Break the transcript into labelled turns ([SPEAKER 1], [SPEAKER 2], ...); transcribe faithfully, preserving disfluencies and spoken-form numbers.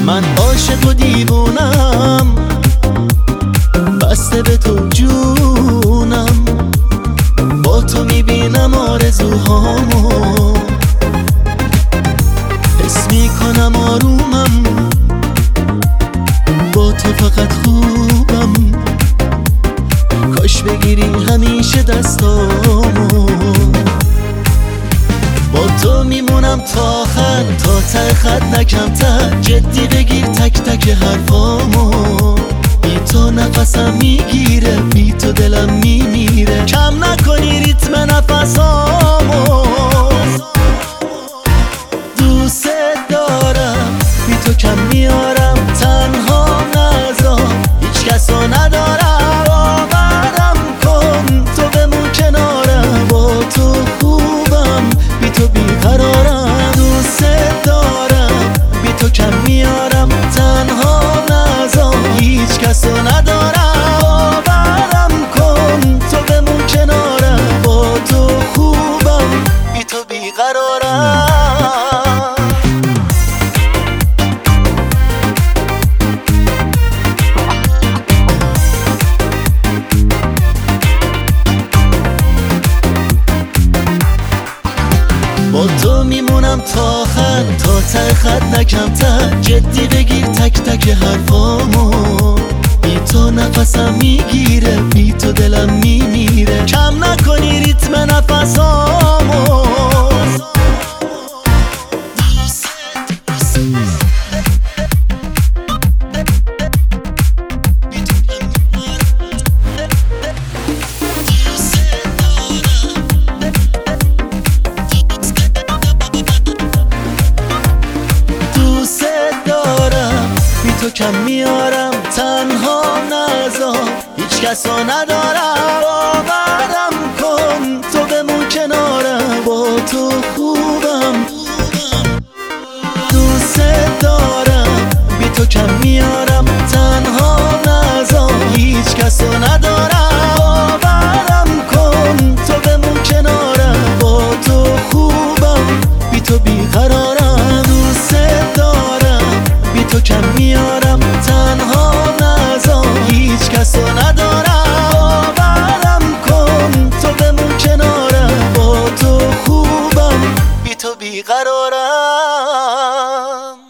[SPEAKER 1] من عاشق و دیوونم، بسته به تو جونم. با تو میبینم آرزوهامو، حس میکنم آرومم. با تو فقط خوبم، کاش بگیری همیشه دستامو. با تو میمونم تا آخر، تا ته خط نکمتر. جدی بگیر تک تک حرفامو، بی تو نفسم میگیره، بی تو دلم میمیره. کم نکنی ریتم نفسامو، دوست دارم، بی تو کم میارم. تنها نذار، هیچ کسو ندارم. باورم کن، تو بمون کنارم. با تو خوبم، بی تو بیقرارم. دوست دارم، بی تو کم میارم. تنها نذار، هیچ کسو ندارم. باورم کن، تو بمون کنارم. با تو خوبم، بی تو بیقرارم. با تو میمونم تا آخر، تا ته خط نکمتر. جدی بگیر تک تک حرفامو، بی تو نفسم میگیره، بی تو دلم میمیره. کم نکنی ریتم نفسامو. تو کم میارم، تنها نذار، هیچ کسو ندارم. باورم کن، تو بمون کنارم. با تو خوبم، دوست دارم، بی تو کم میارم. تنها نذار، هیچ کسو ندارم. باورم کن، تو بمون کنارم. با تو خوبم، بی تو بیقرارم. دوست دارم، بی تو کم میارم. تنها نذار، هیچ کسو ندارم. باورم کن، تو بمون کنارم. با تو خوبم، بی تو بیقرارم.